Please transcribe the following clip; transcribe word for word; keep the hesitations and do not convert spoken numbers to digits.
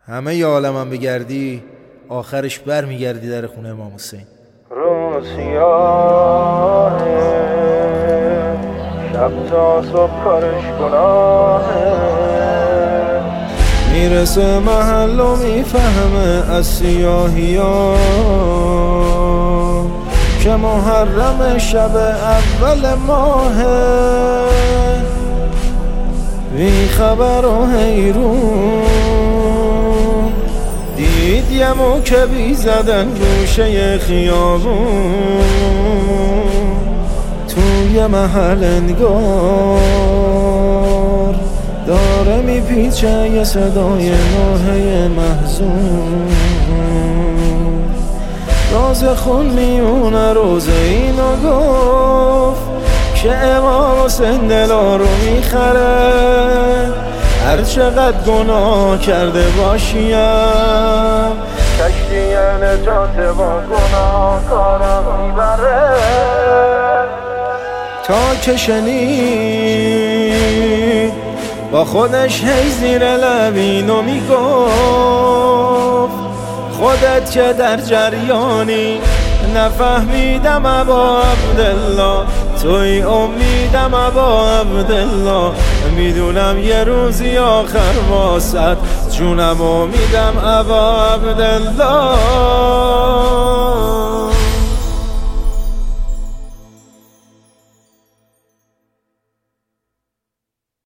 همه ی عالمم بگردی آخرش بر میگردی در خونه امام حسین. روز سیاه شب تا صبح کارش گناهه، میرسه محل و میفهمه از سیاهی ها که محرم شب اول ماهه. بی خبر و حیرون دید یه موکبی زدن گوشه خیابون، توی محل انگار داره میپیچه یه صدای نوحه محزون. راز خون میونه روز اینو گفت که امام حسین دلا رو میخره، هر چقدر گناه کرده باشیم کشتی نجات با گناه کارم میبره. تا که شنید با خودش هی زیر لب اینو میگفت خودت که در جریانی نفهمیدم ابا عبدالله، توی امیدم ابا عبدالله، میدونم یه روزی آخر واسط جونم امیدم ابا عبدالله.